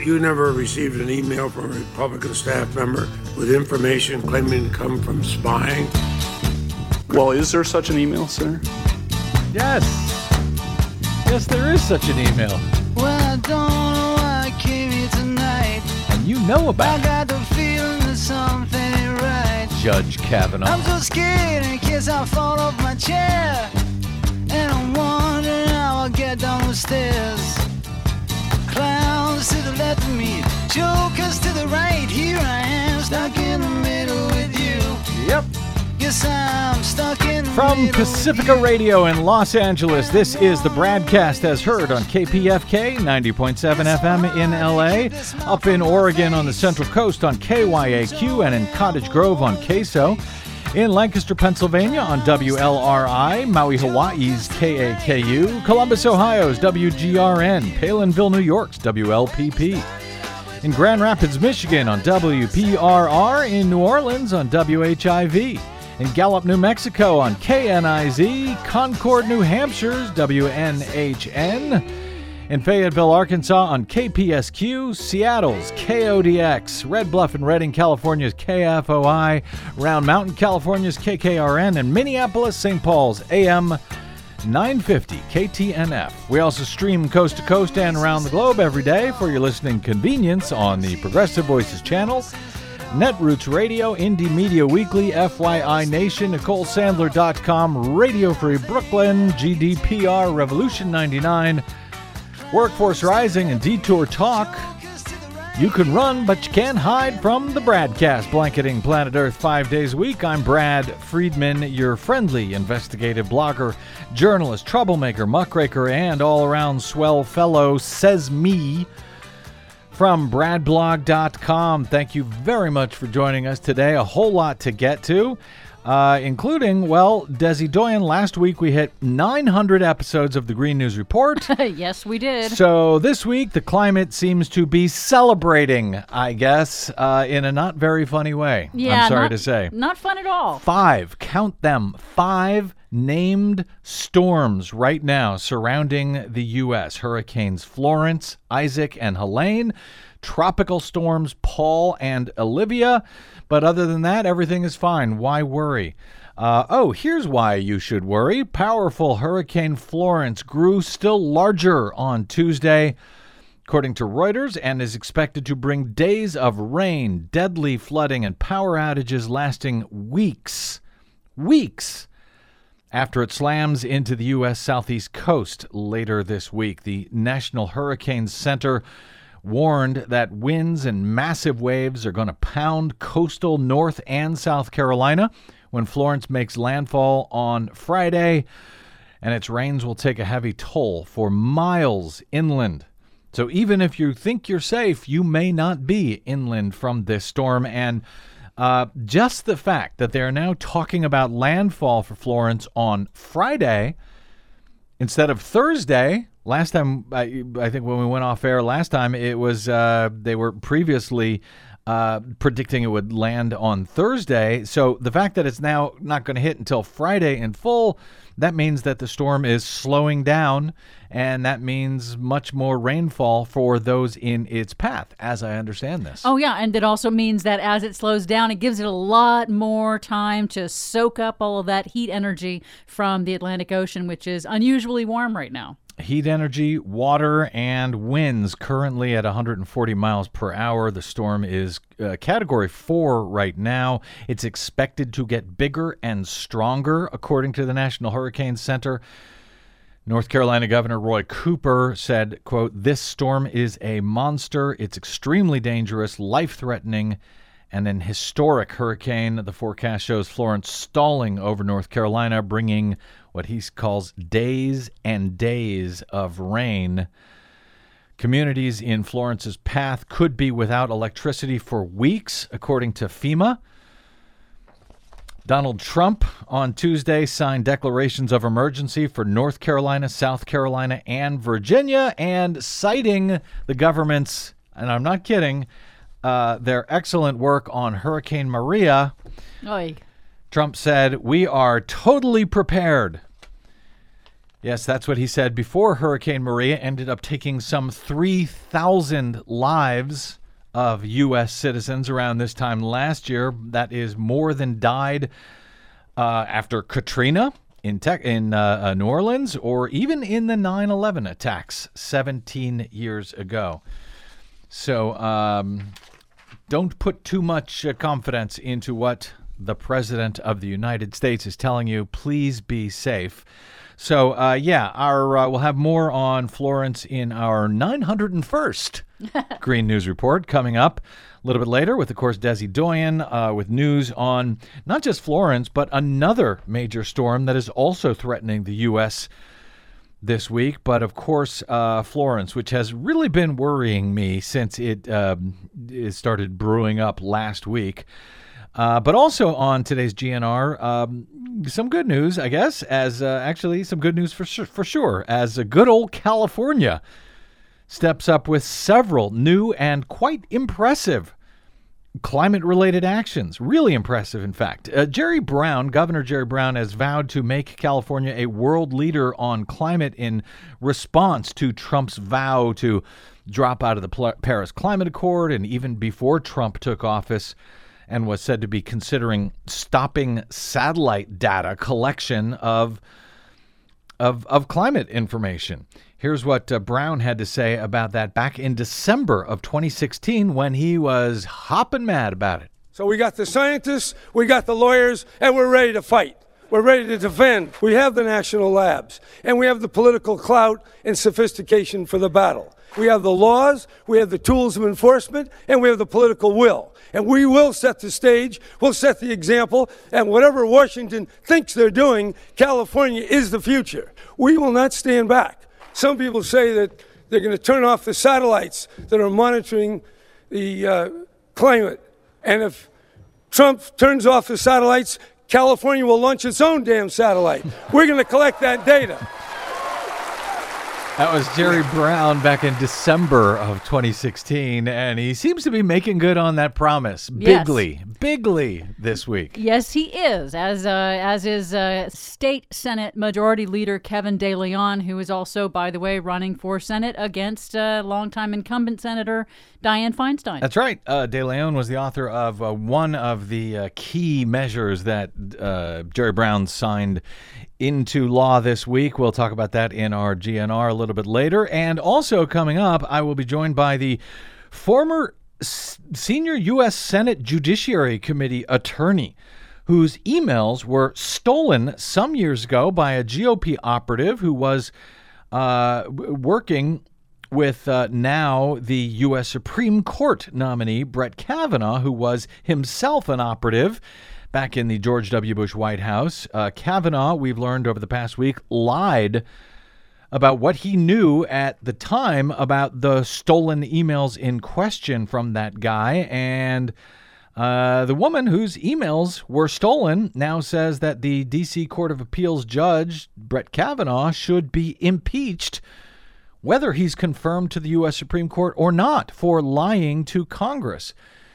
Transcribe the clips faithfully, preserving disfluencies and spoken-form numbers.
You never received an email from a Republican staff member with information claiming to come from spying? Well, is there such an email, Senator? Yes. Yes, there is such an email. Well, I don't know why I came here tonight. And you know about I got the feeling that something ain't right. Judge Kavanaugh. I'm so scared in case I fall off my chair. And I'm wondering how I'll get down the stairs. Clowns to the left of me, jokers to the right. Here I am, stuck in the middle with you. Yep. Yes, I'm stuck in the From middle Pacifica with you. Radio in Los Angeles, this is the Bradcast as heard on K P F K ninety point seven F M in L A, up in Oregon on the Central Coast on K Y A Q, and in Cottage Grove on K S O, in Lancaster, Pennsylvania on W L R I, Maui, Hawaii's K A K U, Columbus, Ohio's W G R N, Palinville, New York's W L P P, in Grand Rapids, Michigan on W P R R, in New Orleans on W H I V, in Gallup, New Mexico on K N I Z, Concord, New Hampshire's W N H N, in Fayetteville, Arkansas on K P S Q, Seattle's K O D X, Red Bluff and Redding, California's K F O I, Round Mountain, California's K K R N, and Minneapolis, Saint Paul's A M nine fifty K T N F. We also stream coast to coast and around the globe every day for your listening convenience on the Progressive Voices channel, Netroots Radio, Indie Media Weekly, F Y I Nation, Nicole Sandler dot com, Radio Free Brooklyn, G D P R, Revolution ninety-nine, Workforce Rising, and Detour Talk. You can run, but you can't hide from the Bradcast, blanketing planet Earth five days a week. I'm Brad Friedman, your friendly investigative blogger, journalist, troublemaker, muckraker, and all-around swell fellow, says me, from brad blog dot com. Thank you very much for joining us today. A whole lot to get to. Uh, including, well, Desi Doyen, last week we hit nine hundred episodes of the Green News Report. Yes, we did. So this week, the climate seems to be celebrating, I guess, uh, in a not very funny way. Yeah, I'm sorry not, to say. Not fun at all. Five, count them, five named storms right now surrounding the U S Hurricanes Florence, Isaac, and Helene. Tropical storms Paul and Olivia. But other than that, everything is fine. Why worry? Uh, oh, here's why you should worry. Powerful Hurricane Florence grew still larger on Tuesday, according to Reuters, and is expected to bring days of rain, deadly flooding, and power outages lasting weeks. Weeks after it slams into the U S southeast coast later this week. The National Hurricane Center warned that winds and massive waves are going to pound coastal North and South Carolina when Florence makes landfall on Friday, and its rains will take a heavy toll for miles inland. So even if you think you're safe, you may not be inland from this storm. And uh, just the fact that they're now talking about landfall for Florence on Friday instead of Thursday. Last time, I, I think when we went off air last time, it was uh, they were previously uh, predicting it would land on Thursday. So the fact that it's now not going to hit until Friday in full, that means that the storm is slowing down, and that means much more rainfall for those in its path, as I understand this. Oh, yeah, and it also means that as it slows down, it gives it a lot more time to soak up all of that heat energy from the Atlantic Ocean, which is unusually warm right now. Heat energy, water, and winds currently at one hundred forty miles per hour. The storm is uh, category four right now. It's expected to get bigger and stronger, according to the National Hurricane Center. North Carolina Governor Roy Cooper said, quote, "This storm is a monster. It's extremely dangerous, life-threatening, and an historic hurricane." The forecast shows Florence stalling over North Carolina, bringing what he calls days and days of rain. Communities in Florence's path could be without electricity for weeks, according to FEMA. Donald Trump on Tuesday signed declarations of emergency for North Carolina, South Carolina, and Virginia, and citing the government's, and I'm not kidding, uh, their excellent work on Hurricane Maria. Oy. Trump said, "We are totally prepared." Yes, that's what he said before Hurricane Maria ended up taking some three thousand lives of U S citizens around this time last year. That is more than died uh, after Katrina in tech, in uh, uh, New Orleans, or even in the nine eleven attacks seventeen years ago. So um, don't put too much uh, confidence into what the President of the United States is telling you. Please be safe. So, uh, yeah, our uh, we'll have more on Florence in our nine hundred first Green News Report coming up a little bit later with, of course, Desi Doyen uh, with news on not just Florence, but another major storm that is also threatening the U S this week. But, of course, uh, Florence, which has really been worrying me since it, um, it started brewing up last week. Uh, but also on today's G N R, um, some good news, I guess, as uh, actually some good news for sure, for sure, as a good old California steps up with several new and quite impressive climate-related actions. Really impressive, in fact. Uh, Jerry Brown, Governor Jerry Brown, has vowed to make California a world leader on climate in response to Trump's vow to drop out of the Pl- Paris Climate Accord, and even before Trump took office, and was said to be considering stopping satellite data collection of of, of climate information. Here's what uh, Brown had to say about that back in December of twenty sixteen when he was hopping mad about it. So we got the scientists, we got the lawyers, and we're ready to fight. We're ready to defend. We have the national labs, and we have the political clout and sophistication for the battle. We have the laws, we have the tools of enforcement, and we have the political will. And we will set the stage, we'll set the example, and whatever Washington thinks they're doing, California is the future. We will not stand back. Some people say that they're going to turn off the satellites that are monitoring the uh, climate. And if Trump turns off the satellites, California will launch its own damn satellite. We're going to collect that data. That was Jerry Brown back in December of twenty sixteen, and he seems to be making good on that promise. Yes. Bigly, bigly this week. Yes, he is, as uh, as is uh, State Senate Majority Leader Kevin De Leon, who is also, by the way, running for Senate against uh, longtime incumbent Senator Dianne Feinstein. That's right. Uh, De Leon was the author of uh, one of the uh, key measures that uh, Jerry Brown signed into law this week. We'll talk about that in our G N R a little bit later. And also coming up, I will be joined by the former s- senior U S Senate Judiciary Committee attorney whose emails were stolen some years ago by a G O P operative who was uh, working with uh, now the U S Supreme Court nominee, Brett Kavanaugh, who was himself an operative back in the George W. Bush White House. Uh, Kavanaugh, we've learned over the past week, lied about what he knew at the time about the stolen emails in question from that guy. And uh, the woman whose emails were stolen now says that the D C Court of Appeals judge, Brett Kavanaugh, should be impeached, whether he's confirmed to the U S Supreme Court or not, for lying to Congress.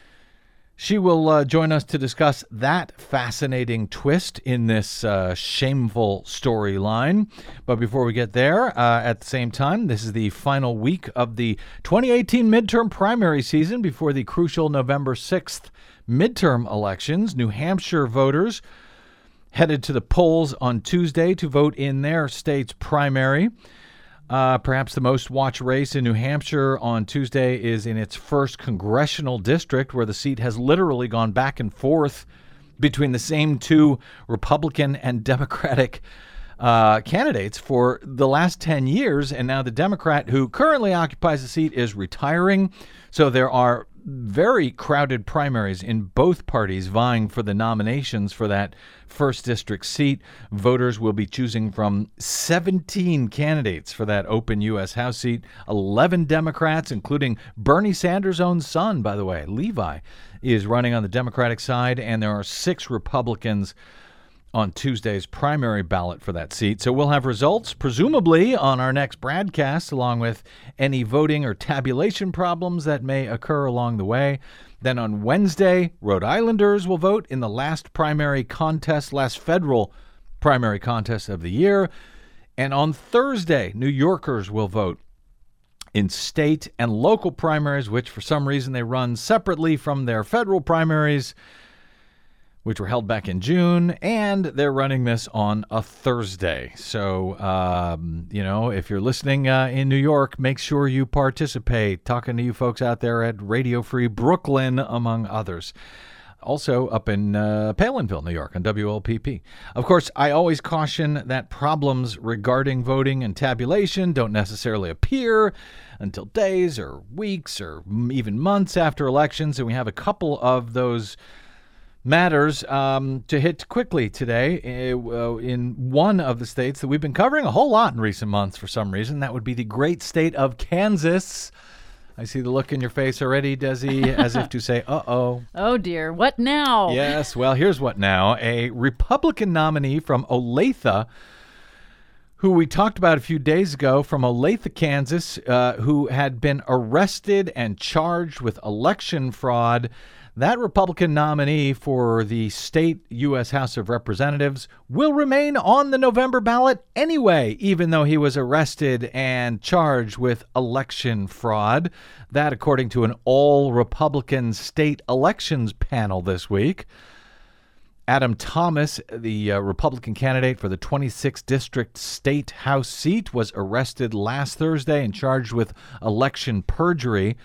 She will uh, join us to discuss that fascinating twist in this uh, shameful storyline. But before we get there, uh, at the same time, this is the final week of the twenty eighteen midterm primary season before the crucial November sixth midterm elections. New Hampshire voters headed to the polls on Tuesday to vote in their state's primary. Uh, perhaps the most watched race in New Hampshire on Tuesday is in its first congressional district, where the seat has literally gone back and forth between the same two Republican and Democratic uh, candidates for the last ten years. And now the Democrat who currently occupies the seat is retiring. So there are very crowded primaries in both parties vying for the nominations for that first district seat. Voters will be choosing from seventeen candidates for that open U S House seat. eleven Democrats, including Bernie Sanders' own son, by the way, Levi, is running on the Democratic side, and there are six Republicans on Tuesday's primary ballot for that seat. So we'll have results, presumably, on our next broadcast, along with any voting or tabulation problems that may occur along the way. Then on Wednesday, Rhode Islanders will vote in the last primary contest, last federal primary contest of the year. And on Thursday, New Yorkers will vote in state and local primaries, which for some reason they run separately from their federal primaries, which were held back in June, and they're running this on a Thursday. So, um, you know, if you're listening uh, in New York, make sure you participate. Talking to you folks out there at Radio Free Brooklyn, among others. Also up in uh, Palinville, New York, on W L P P. Of course, I always caution that problems regarding voting and tabulation don't necessarily appear until days or weeks or even months after elections, and we have a couple of those matters um, to hit quickly today uh, in one of the states that we've been covering a whole lot in recent months for some reason. That would be the great state of Kansas. I see the look in your face already, Desi, as if to say, uh-oh. Oh, dear. What now? Yes, well, here's what now. A Republican nominee from Olathe, who we talked about a few days ago, from Olathe, Kansas, uh, who had been arrested and charged with election fraud. That Republican nominee for the state U S House of Representatives will remain on the November ballot anyway, even though he was arrested and charged with election fraud. That, according to an all-Republican state elections panel this week. Adam Thomas, the uh, Republican candidate for the twenty-sixth District State House seat, was arrested last Thursday and charged with election perjury.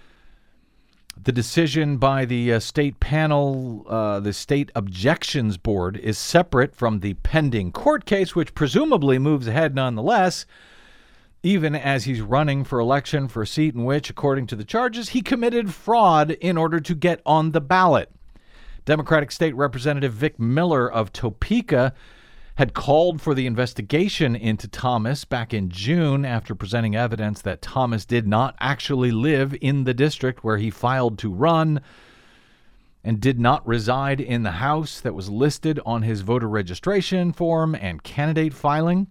The decision by the uh, state panel, uh, the State Objections Board, is separate from the pending court case, which presumably moves ahead nonetheless, even as he's running for election for a seat in which, according to the charges, he committed fraud in order to get on the ballot. Democratic State Representative Vic Miller of Topeka had called for the investigation into Thomas back in June after presenting evidence that Thomas did not actually live in the district where he filed to run and did not reside in the house that was listed on his voter registration form and candidate filing.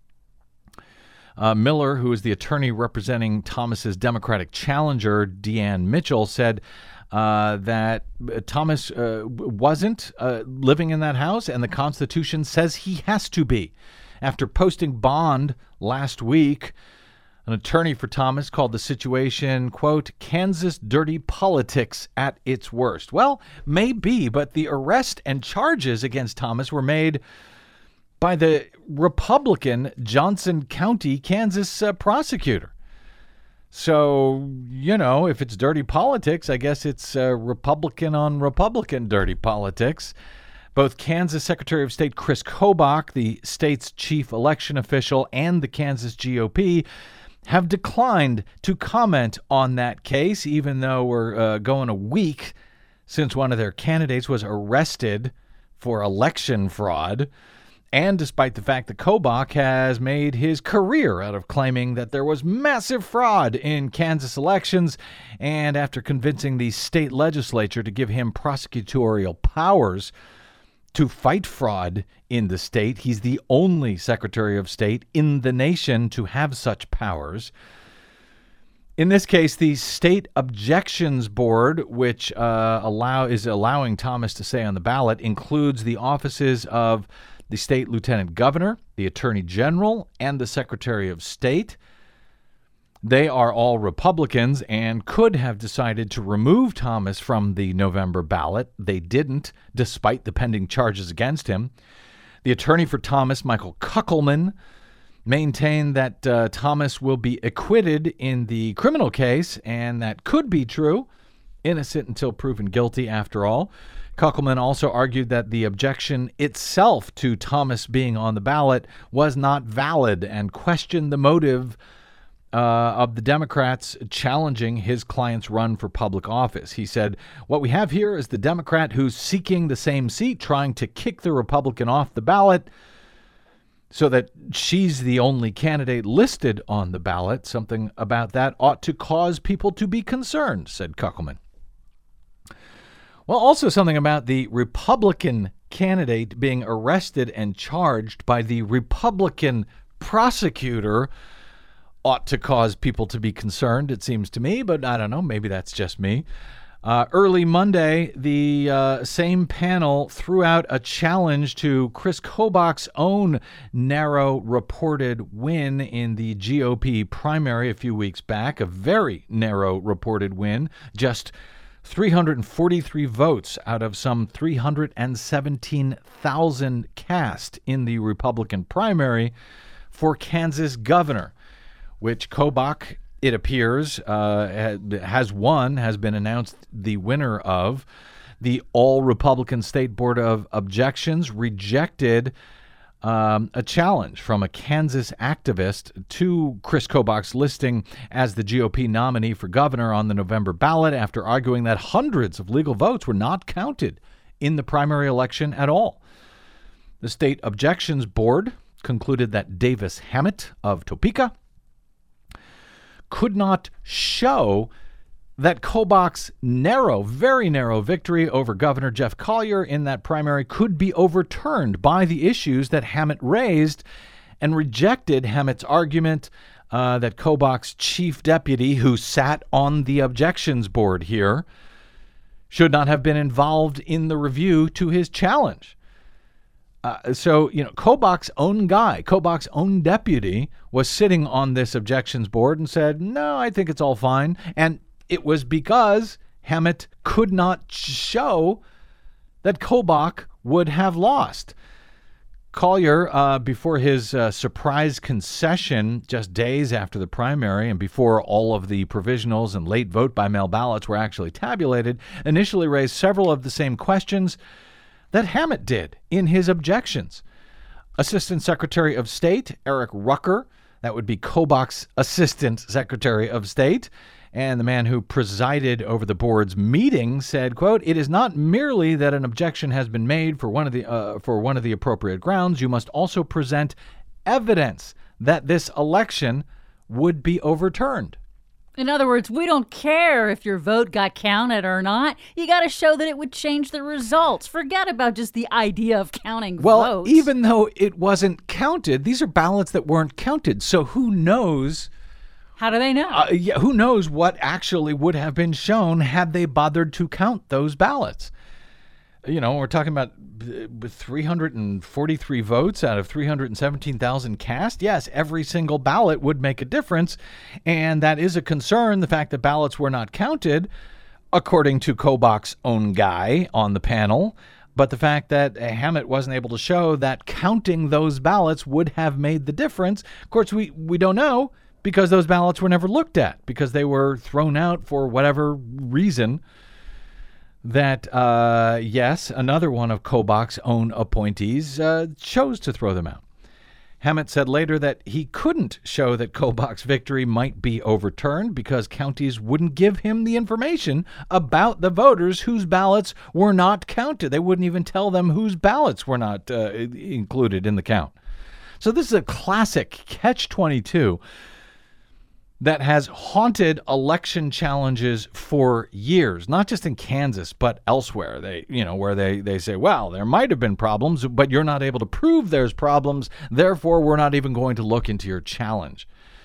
Uh, Miller, who is the attorney representing Thomas's Democratic challenger, Deanne Mitchell, said Uh, that Thomas uh, wasn't uh, living in that house, and the Constitution says he has to be. After posting bond last week, an attorney for Thomas called the situation, quote, Kansas dirty politics at its worst. Well, maybe, but the arrest and charges against Thomas were made by the Republican Johnson County, Kansas uh, prosecutor. So, you know, if it's dirty politics, I guess it's uh, Republican on Republican dirty politics. Both Kansas Secretary of State Chris Kobach, the state's chief election official, and the Kansas G O P have declined to comment on that case, even though we're uh, going a week since one of their candidates was arrested for election fraud. And despite the fact that Kobach has made his career out of claiming that there was massive fraud in Kansas elections, and after convincing the state legislature to give him prosecutorial powers to fight fraud in the state, he's the only Secretary of State in the nation to have such powers. In this case, the State Objections Board, which uh, allow is allowing Thomas to stay on the ballot, includes the offices of the state lieutenant governor, the attorney general, and the secretary of state. They are all Republicans and could have decided to remove Thomas from the November ballot. They didn't, despite the pending charges against him. The attorney for Thomas, Michael Kuckelman, maintained that uh, Thomas will be acquitted in the criminal case, and that could be true. Innocent until proven guilty, after all. Kuckelman also argued that the objection itself to Thomas being on the ballot was not valid and questioned the motive uh, of the Democrats challenging his client's run for public office. He said, what we have here is the Democrat who's seeking the same seat, trying to kick the Republican off the ballot so that she's the only candidate listed on the ballot. Something about that ought to cause people to be concerned, said Kuckelman. Well, also something about the Republican candidate being arrested and charged by the Republican prosecutor ought to cause people to be concerned, it seems to me, but I don't know, maybe that's just me. Uh, early Monday, the uh, same panel threw out a challenge to Chris Kobach's own narrow reported win in the G O P primary a few weeks back, a very narrow reported win, just three hundred forty-three votes out of some three hundred seventeen thousand cast in the Republican primary for Kansas governor, which Kobach, it appears, uh, has won, has been announced the winner of. The All-Republican State Board of Objections rejected um, a challenge from a Kansas activist to Chris Kobach's listing as the G O P nominee for governor on the November ballot after arguing that hundreds of legal votes were not counted in the primary election at all. The State Objections Board concluded that Davis Hammett of Topeka could not show that Kobach's narrow, very narrow victory over Governor Jeff Collier in that primary could be overturned by the issues that Hammett raised, and rejected Hammett's argument uh, that Kobach's chief deputy, who sat on the objections board here, should not have been involved in the review to his challenge. Uh, so, you know, Kobach's own guy, Kobach's own deputy, was sitting on this objections board and said, no, I think it's all fine. And it was because Hammett could not show that Kobach would have lost. Collier, uh, before his uh, surprise concession just days after the primary and before all of the provisionals and late vote by mail ballots were actually tabulated, initially raised several of the same questions that Hammett did in his objections. Assistant Secretary of State Eric Rucker, that would be Kobach's Assistant Secretary of State, and the man who presided over the board's meeting, said, quote, "It is not merely that an objection has been made for one of the uh, for one of the appropriate grounds. You must also present evidence that this election would be overturned." In other words, we don't care if your vote got counted or not. You got to show that it would change the results. Forget about just the idea of counting well, votes. Well, even though it wasn't counted, these are ballots that weren't counted. So who knows? How do they know? Uh, yeah, who knows what actually would have been shown had they bothered to count those ballots? You know, we're talking about three hundred forty-three votes out of three hundred seventeen thousand cast. Yes, every single ballot would make a difference, and that is a concern, the fact that ballots were not counted, according to Kobach's own guy on the panel, but the fact that Hammett wasn't able to show that counting those ballots would have made the difference. Of course, we, we don't know, because those ballots were never looked at, because they were thrown out for whatever reason. That, uh, yes, another one of Kobach's own appointees uh, chose to throw them out. Hammett said later that he couldn't show that Kobach's victory might be overturned because counties wouldn't give him the information about the voters whose ballots were not counted. They wouldn't even tell them whose ballots were not uh, included in the count. So this is a classic catch twenty-two that has haunted election challenges for years, not just in Kansas, but elsewhere. They, you know, where they, they say, well, there might have been problems, but you're not able to prove there's problems. Therefore, we're not even going to look into your challenge.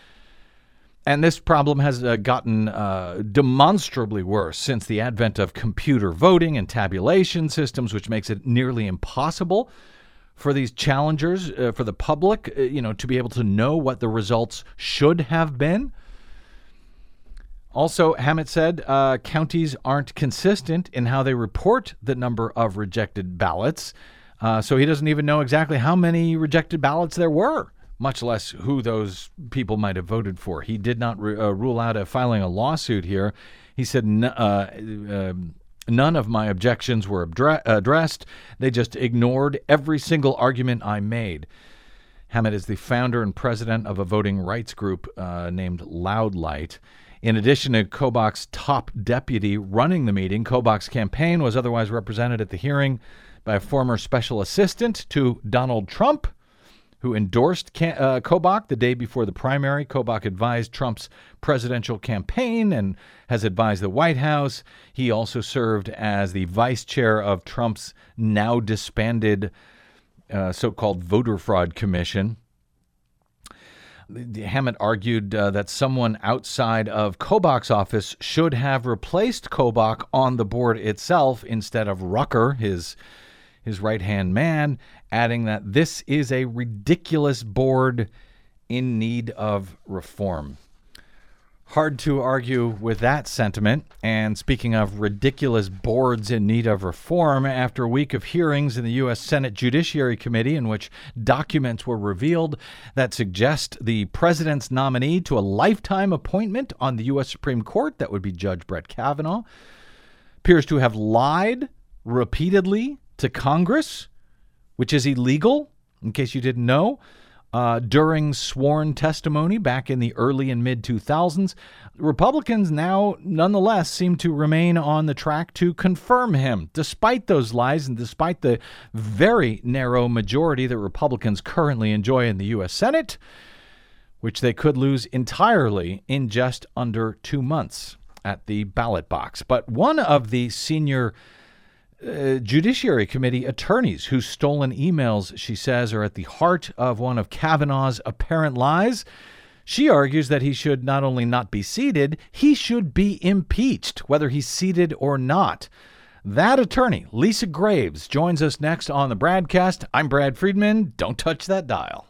And this problem has uh, gotten uh, demonstrably worse since the advent of computer voting and tabulation systems, which makes it nearly impossible for these challengers, uh, for the public, uh, you know, to be able to know what the results should have been. Also, Hammett said uh, counties aren't consistent in how they report the number of rejected ballots, uh, so he doesn't even know exactly how many rejected ballots there were, much less who those people might have voted for. He did not re- uh, rule out a, filing a lawsuit here. He said n- uh, uh, none of my objections were abdre- addressed. They just ignored every single argument I made. Hammett is the founder and president of a voting rights group uh, named Loud Light. In addition to Kobach's top deputy running the meeting, Kobach's campaign was otherwise represented at the hearing by a former special assistant to Donald Trump, who endorsed Can- uh, Kobach the day before the primary. Kobach advised Trump's presidential campaign and has advised the White House. He also served as the vice chair of Trump's now disbanded uh, so-called Voter Fraud Commission. Hammett argued uh, that someone outside of Kobach's office should have replaced Kobach on the board itself instead of Rucker, his his right-hand man, adding that this is a ridiculous board in need of reform. Hard to argue with that sentiment. And speaking of ridiculous boards in need of reform, after a week of hearings in the U S Senate Judiciary Committee in which documents were revealed that suggest the president's nominee to a lifetime appointment on the U S Supreme Court, that would be Judge Brett Kavanaugh, appears to have lied repeatedly to Congress, which is illegal, in case you didn't know. Uh, during sworn testimony back in the early and mid two thousands, Republicans now nonetheless seem to remain on the track to confirm him, despite those lies and despite the very narrow majority that Republicans currently enjoy in the U S Senate, which they could lose entirely in just under two months at the ballot box. But one of the senior Uh, Judiciary Committee attorneys whose stolen emails, she says, are at the heart of one of Kavanaugh's apparent lies. She argues that he should not only not be seated, he should be impeached, whether he's seated or not. That attorney, Lisa Graves, joins us next on the Bradcast. I'm Brad Friedman. Don't touch that dial.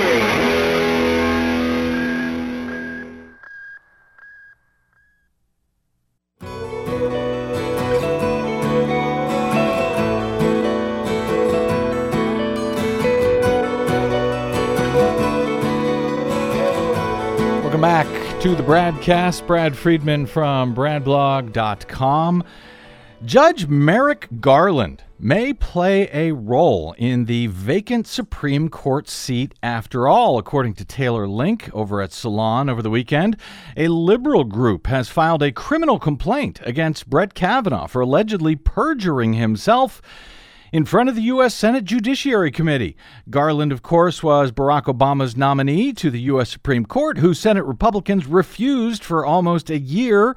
Back to the Bradcast. Brad Friedman from brad blog dot com. Judge Merrick Garland may play a role in the vacant Supreme Court seat after all, according to Taylor Link over at Salon over the weekend. A liberal group has filed a criminal complaint against Brett Kavanaugh for allegedly perjuring himself in front of the U S Senate Judiciary Committee. Garland, of course, was Barack Obama's nominee to the U S Supreme Court, who Senate Republicans refused for almost a year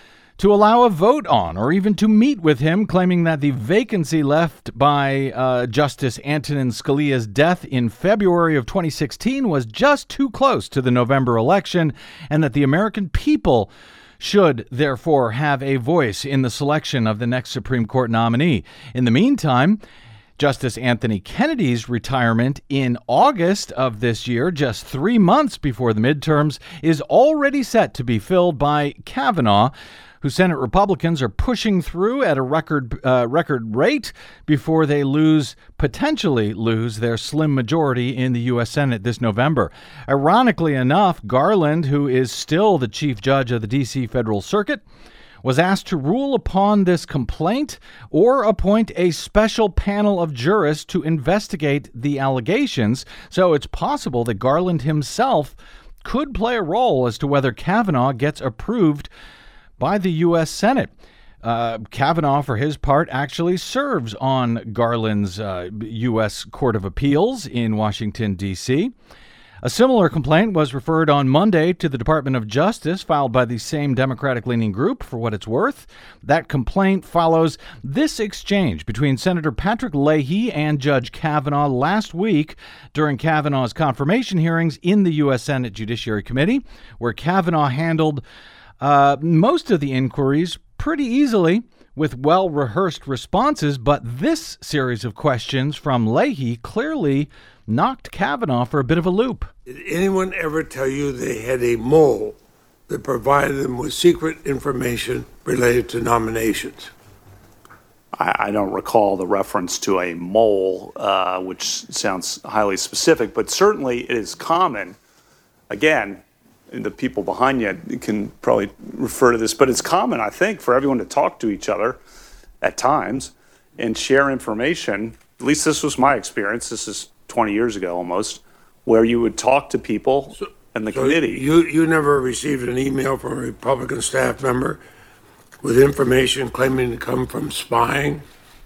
to allow a vote on or even to meet with him, claiming that the vacancy left by uh, Justice Antonin Scalia's death in February of twenty sixteen was just too close to the November election, and that the American people should, therefore, have a voice in the selection of the next Supreme Court nominee. In the meantime, Justice Anthony Kennedy's retirement in August of this year, just three months before the midterms, is already set to be filled by Kavanaugh, who Senate Republicans are pushing through at a record uh, record rate before they lose, potentially lose, their slim majority in the U S Senate this November. Ironically enough, Garland, who is still the chief judge of the D C Federal Circuit, was asked to rule upon this complaint or appoint a special panel of jurists to investigate the allegations. So it's possible that Garland himself could play a role as to whether Kavanaugh gets approved by the U S Senate. Uh, Kavanaugh, for his part, actually serves on Garland's uh, U S Court of Appeals in Washington, D C A similar complaint was referred on Monday to the Department of Justice, filed by the same Democratic-leaning group, for what it's worth. That complaint follows this exchange between Senator Patrick Leahy and Judge Kavanaugh last week during Kavanaugh's confirmation hearings in the U S Senate Judiciary Committee, where Kavanaugh handled Uh, most of the inquiries pretty easily with well-rehearsed responses, but this series of questions from Leahy clearly knocked Kavanaugh for a bit of a loop. Did anyone ever tell you they had a mole that provided them with secret information related to nominations? I, I don't recall the reference to a mole, uh, which sounds highly specific, but certainly it is common, again, and the people behind you can probably refer to this, but it's common, I think, for everyone to talk to each other at times and share information. At least this was my experience. This is twenty years ago almost, where you would talk to people so, in the so committee. You, you never received an email from a Republican staff member with information claiming to come from spying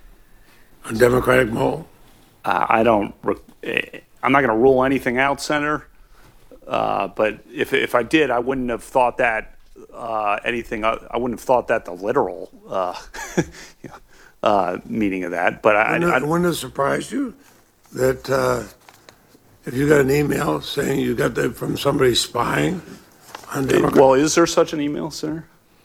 on Democratic mole? Uh, I don't, I'm not going to rule anything out, Senator. Uh, but if if I did, I wouldn't have thought that uh, anything. I, I wouldn't have thought that the literal uh, you know, uh, meaning of that. But I, wouldn't, I, it, wouldn't it surprise you that uh, if you got an email saying you got that from somebody spying on Democrats? Well, is there such an email, sir?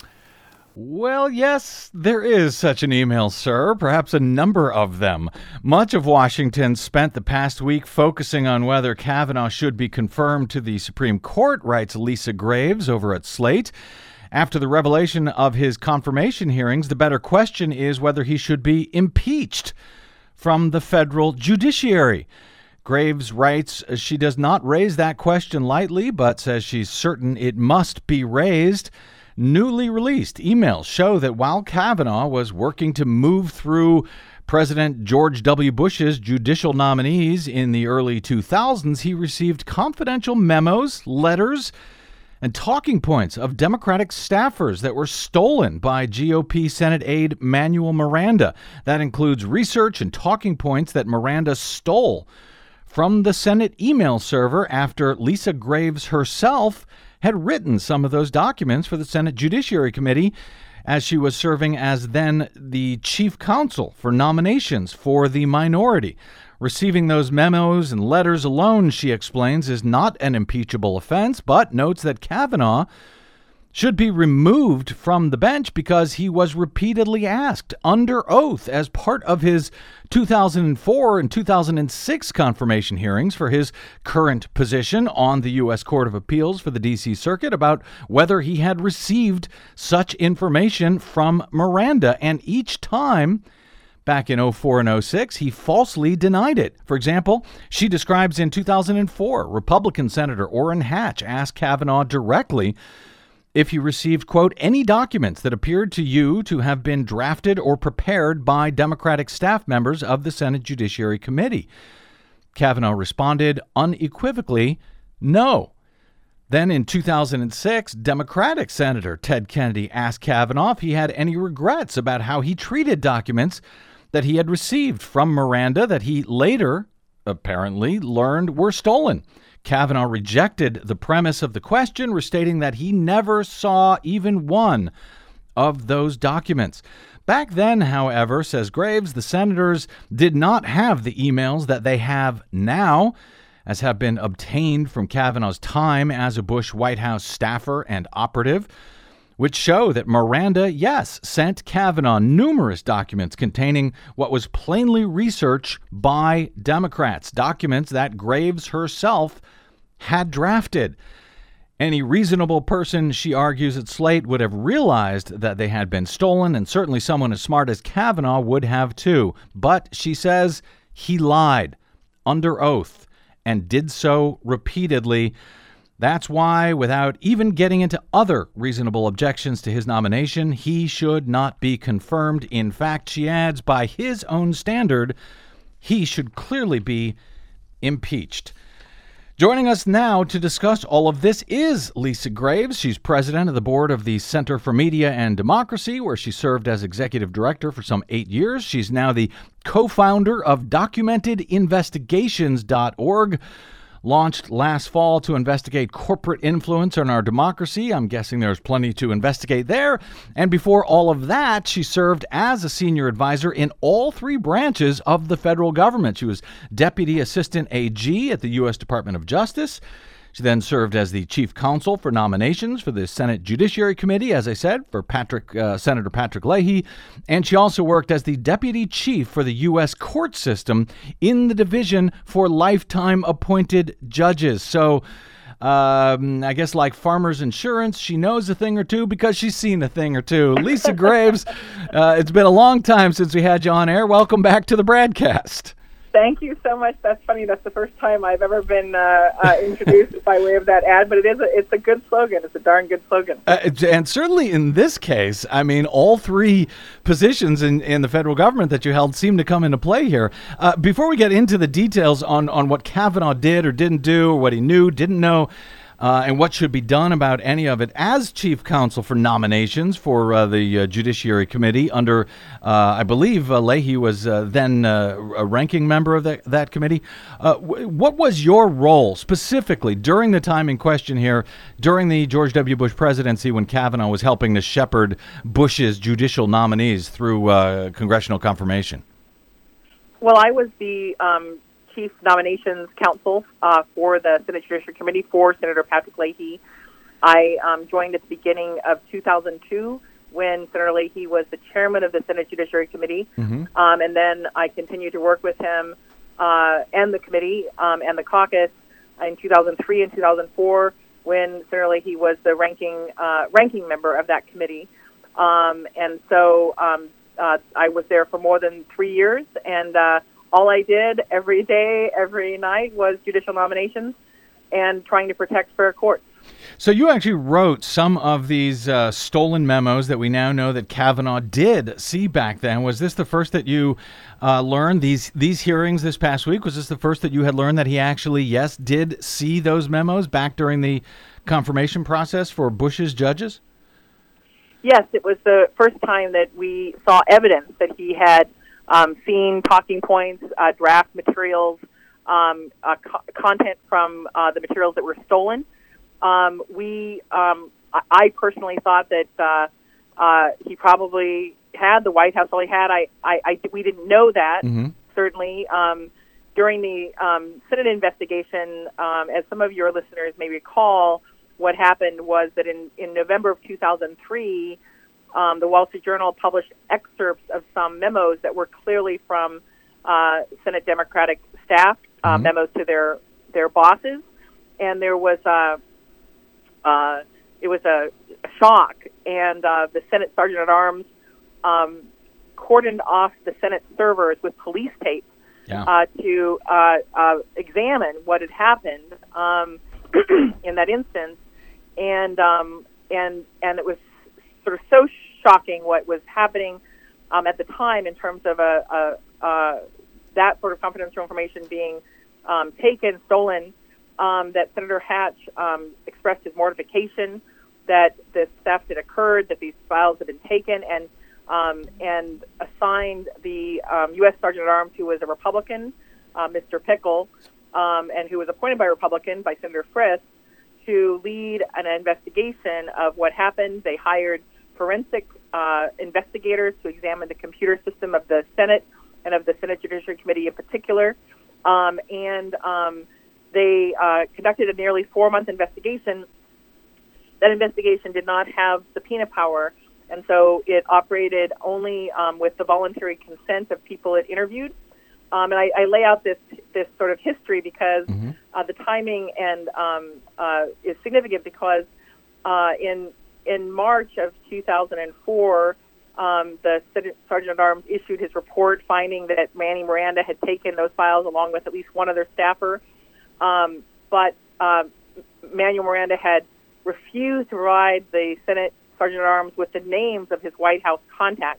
Well, yes, there is such an email, sir, perhaps a number of them. Much of Washington spent the past week focusing on whether Kavanaugh should be confirmed to the Supreme Court, writes Lisa Graves over at Slate. After the revelation of his confirmation hearings, the better question is whether he should be impeached from the federal judiciary. Graves writes she does not raise that question lightly, but says she's certain it must be raised. Newly released emails show that while Kavanaugh was working to move through President George W. Bush's judicial nominees in the early two thousands, he received confidential memos, letters, and talking points of Democratic staffers that were stolen by G O P Senate aide Manuel Miranda. That includes research and talking points that Miranda stole from the Senate email server after Lisa Graves herself had written some of those documents for the Senate Judiciary Committee as she was serving as then the chief counsel for nominations for the minority. Receiving those memos and letters alone, she explains, is not an impeachable offense, but notes that Kavanaugh should be removed from the bench because he was repeatedly asked under oath as part of his two thousand four and two thousand six confirmation hearings for his current position on the U S Court of Appeals for the D C Circuit about whether he had received such information from Miranda. And each time, back in oh four and oh six, he falsely denied it. For example, she describes in two thousand four, Republican Senator Orrin Hatch asked Kavanaugh directly if he received, quote, any documents that appeared to you to have been drafted or prepared by Democratic staff members of the Senate Judiciary Committee. Kavanaugh responded unequivocally, no. Then in two thousand six, Democratic Senator Ted Kennedy asked Kavanaugh if he had any regrets about how he treated documents that he had received from Miranda that he later apparently learned were stolen. Kavanaugh rejected the premise of the question, restating that he never saw even one of those documents. Back then, however, says Graves, the senators did not have the emails that they have now, as have been obtained from Kavanaugh's time as a Bush White House staffer and operative, which show that Miranda, yes, sent Kavanaugh numerous documents containing what was plainly research by Democrats, documents that Graves herself had drafted. Any reasonable person, she argues at Slate, would have realized that they had been stolen, and certainly someone as smart as Kavanaugh would have too. But, she says, he lied under oath and did so repeatedly. That's why, without even getting into other reasonable objections to his nomination, he should not be confirmed. In fact, she adds, by his own standard, he should clearly be impeached. Joining us now to discuss all of this is Lisa Graves. She's president of the board of the Center for Media and Democracy, where she served as executive director for some eight years. She's now the co-founder of documented investigations dot org, launched last fall to investigate corporate influence on our democracy. I'm guessing there's plenty to investigate there. And before all of that, she served as a senior advisor in all three branches of the federal government. She was Deputy Assistant A G at the U S Department of Justice. She then served as the chief counsel for nominations for the Senate Judiciary Committee, as I said, for Patrick, uh, Senator Patrick Leahy. And she also worked as the deputy chief for the U S court system in the division for lifetime appointed judges. So um, I guess like Farmers Insurance, she knows a thing or two because she's seen a thing or two. Lisa Graves, uh, it's been a long time since we had you on air. Welcome back to the Bradcast. Thank you so much. That's funny. That's the first time I've ever been uh, uh, introduced by way of that ad, but it is a, it's a good slogan. It's a darn good slogan. Uh, and certainly in this case, I mean, all three positions in, in the federal government that you held seem to come into play here. Uh, before we get into the details on, on what Kavanaugh did or didn't do, or what he knew, didn't know, Uh, and what should be done about any of it, as chief counsel for nominations for uh, the uh, Judiciary Committee under, uh, I believe, uh, Leahy was uh, then uh, a ranking member of that, that committee. Uh, w- what was your role specifically during the time in question here, during the George W. Bush presidency, when Kavanaugh was helping to shepherd Bush's judicial nominees through uh, congressional confirmation? Well, I was the um, Chief Nominations Counsel uh, for the Senate Judiciary Committee for Senator Patrick Leahy. I um, joined at the beginning of two thousand two when Senator Leahy was the chairman of the Senate Judiciary Committee, mm-hmm. um, and then I continued to work with him uh, and the committee um, and the caucus in two thousand three and two thousand four when Senator Leahy was the ranking uh, ranking member of that committee. Um, and so um, uh, I was there for more than three years, and uh, all I did every day, every night was judicial nominations and trying to protect fair courts. So you actually wrote some of these uh, stolen memos that we now know that Kavanaugh did see back then. Was this the first that you uh, learned, these these hearings this past week? Was this the first that you had learned that he actually, yes, did see those memos back during the confirmation process for Bush's judges? Yes, it was the first time that we saw evidence that he had um, seen talking points, uh, draft materials, um, uh, co- content from uh, the materials that were stolen. Um, we, um, I personally thought that uh, uh, he probably had the White House all he had. I, I, I we didn't know that, mm-hmm. certainly. Um, during the um, Senate investigation, um, as some of your listeners may recall, what happened was that in, in November of two thousand three, um, the Wall Street Journal published excerpts of some memos that were clearly from uh, Senate Democratic staff, uh, mm-hmm. memos to their, their bosses, and there was a Uh, it was a, a shock, and uh, the Senate Sergeant at Arms um, cordoned off the Senate servers with police tape yeah. uh, to uh, uh, examine what had happened um, in that instance, and um, and and it was sort of so shocking what was happening um, at the time in terms of a, a, a that sort of confidential information being um, taken, stolen. Um, that Senator Hatch um, expressed his mortification that this theft had occurred, that these files had been taken, and um, and assigned the um, U S Sergeant at Arms, who was a Republican, uh, Mister Pickle, um, and who was appointed by a Republican, by Senator Frist, to lead an investigation of what happened. They hired forensic uh, investigators to examine the computer system of the Senate and of the Senate Judiciary Committee in particular, um, and um, They uh, conducted a nearly four-month investigation. That investigation did not have subpoena power, and so it operated only um, with the voluntary consent of people it interviewed. Um, and I, I lay out this this sort of history because mm-hmm. uh, the timing and um, uh, is significant because uh, in in March of two thousand four, um, the Sergeant at Arms issued his report finding that Manny Miranda had taken those files along with at least one other staffer. Um, but uh, Manuel Miranda had refused to provide the Senate Sergeant at Arms with the names of his White House contacts.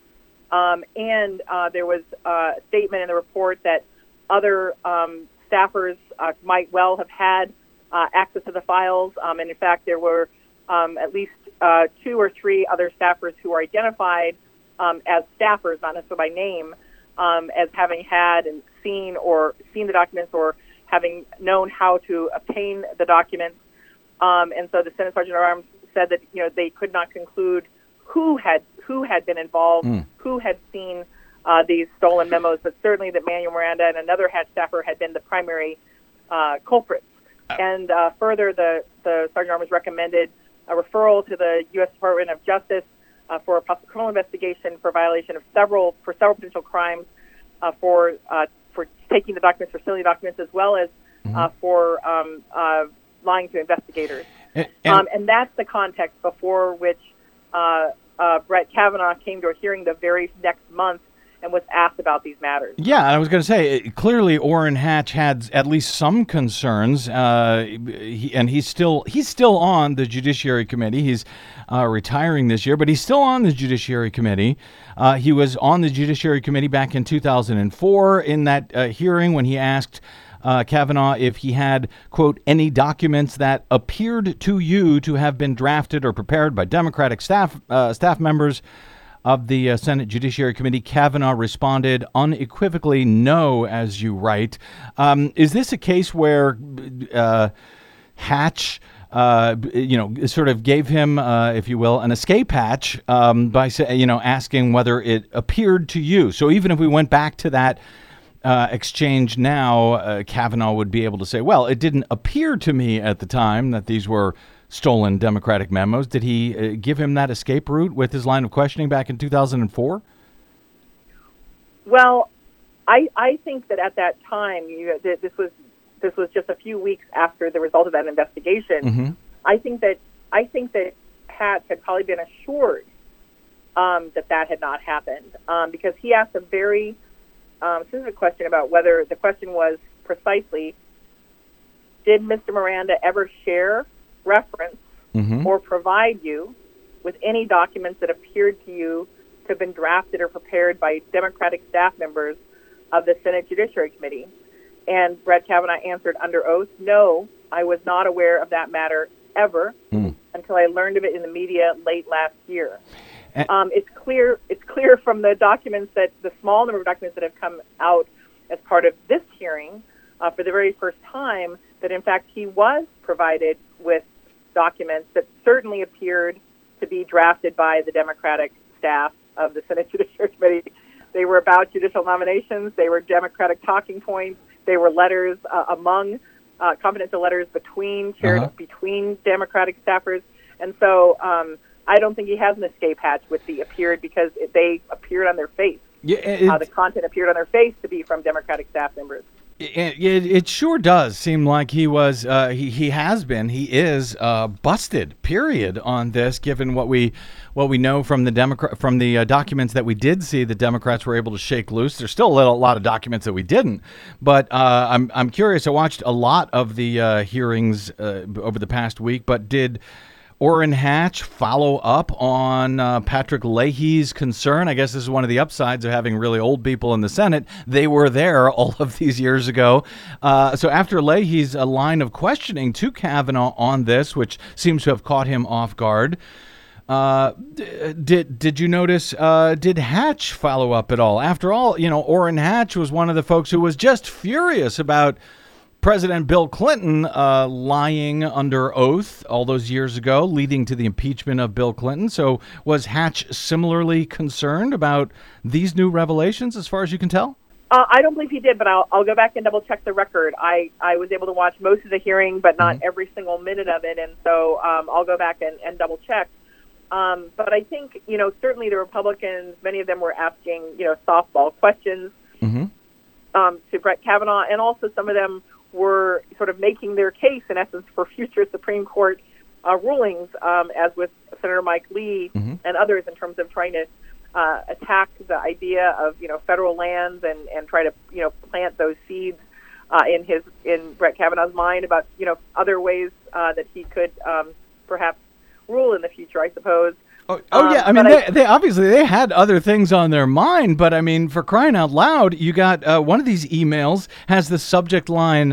Um, and uh, there was uh, a statement in the report that other um, staffers uh, might well have had uh, access to the files. Um, and in fact, there were um, at least uh, two or three other staffers who were identified um, as staffers, not necessarily by name, um, as having had and seen or seen the documents or having known how to obtain the documents. Um, and so the Senate Sergeant at Arms said that, you know, they could not conclude who had who had been involved, mm. who had seen uh, these stolen memos, but certainly that Manuel Miranda and another Hatch staffer had been the primary uh, culprits. Uh. And uh, further, the, the Sergeant at Arms recommended a referral to the U S Department of Justice uh, for a possible criminal investigation for violation of several, for several potential crimes uh, for uh, for taking the documents, for stealing documents, as well as mm-hmm. uh, for um, uh, lying to investigators. And, and, um, and that's the context before which uh, uh, Brett Kavanaugh came to a hearing the very next month and was asked about these matters. Yeah, I was going to say, clearly Orrin Hatch had at least some concerns, uh, he, and he's still he's still on the Judiciary Committee. He's uh, retiring this year, but he's still on the Judiciary Committee. Uh, he was on the Judiciary Committee back in two thousand four in that uh, hearing when he asked uh, Kavanaugh if he had, quote, any documents that appeared to you to have been drafted or prepared by Democratic staff uh, staff members of the uh, Senate Judiciary Committee. Kavanaugh responded unequivocally no, as you write. Um, is this a case where uh, Hatch, uh, you know, sort of gave him, uh, if you will, an escape hatch um, by, say, you know, asking whether it appeared to you? So even if we went back to that uh, exchange now, uh, Kavanaugh would be able to say, well, it didn't appear to me at the time that these were stolen Democratic memos. Did he uh, give him that escape route with his line of questioning back in two thousand four? Well, I I think that at that time, you, this was this was just a few weeks after the result of that investigation. Mm-hmm. I think that I think that Hatch had probably been assured um, that that had not happened um, because he asked a very um, specific question about whether the question was precisely, did Mister Miranda ever share, reference, Mm-hmm. or provide you with any documents that appeared to you to have been drafted or prepared by Democratic staff members of the Senate Judiciary Committee? And Brett Kavanaugh answered under oath, no, I was not aware of that matter ever Mm. until I learned of it in the media late last year. And- Um, it's clear it's clear from the documents that the small number of documents that have come out as part of this hearing uh, for the very first time that, in fact, he was provided with documents that certainly appeared to be drafted by the Democratic staff of the Senate Judiciary Committee. They were about judicial nominations. They were Democratic talking points. They were letters uh, among uh, confidential letters between chairs, Uh-huh. between Democratic staffers. And so um, I don't think he has an escape hatch with the appeared because it, they appeared on their face. Yeah, it, Uh, the content appeared on their face to be from Democratic staff members. It, it, it sure does seem like he was, uh, he, he has been, he is uh, busted, period, on this, given what we what we know from the Democrat from the uh, documents that we did see the Democrats were able to shake loose. There's still a little, lot of documents that we didn't, but uh, I'm I'm curious. I watched a lot of the uh, hearings uh, over the past week, but did Orrin Hatch follow up on uh, Patrick Leahy's concern? I guess this is one of the upsides of having really old people in the Senate. They were there all of these years ago. Uh, so after Leahy's a line of questioning to Kavanaugh on this, which seems to have caught him off guard, uh, d- did did you notice, uh, did Hatch follow up at all? After all, you know, Orrin Hatch was one of the folks who was just furious about President Bill Clinton uh, lying under oath all those years ago, leading to the impeachment of Bill Clinton. So was Hatch similarly concerned about these new revelations, as far as you can tell? Uh, I don't believe he did, but I'll, I'll go back and double check the record. I, I was able to watch most of the hearing, but not Mm-hmm. every single minute of it, and so um, I'll go back and, and double check. Um, but I think, you know, certainly the Republicans, many of them were asking, you know, softball questions Mm-hmm. um, to Brett Kavanaugh, and also some of them were sort of making their case, in essence, for future Supreme Court uh, rulings, um, as with Senator Mike Lee Mhm. and others, in terms of trying to uh, attack the idea of, you know, federal lands and, and try to, you know, plant those seeds uh, in his in Brett Kavanaugh's mind about, you know, other ways uh, that he could um, perhaps rule in the future, I suppose. Oh, oh Um, yeah. I mean, but they, I- they obviously they had other things on their mind, but I mean, for crying out loud, you got uh, one of these emails has the subject line